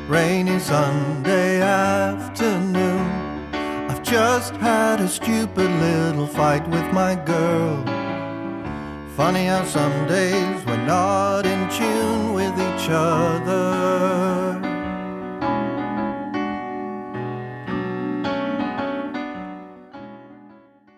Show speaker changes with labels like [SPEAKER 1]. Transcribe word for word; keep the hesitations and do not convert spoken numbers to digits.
[SPEAKER 1] rainy Sunday afternoon. I've just had a stupid little fight with my girl. Funny how some days we're not in tune with each other.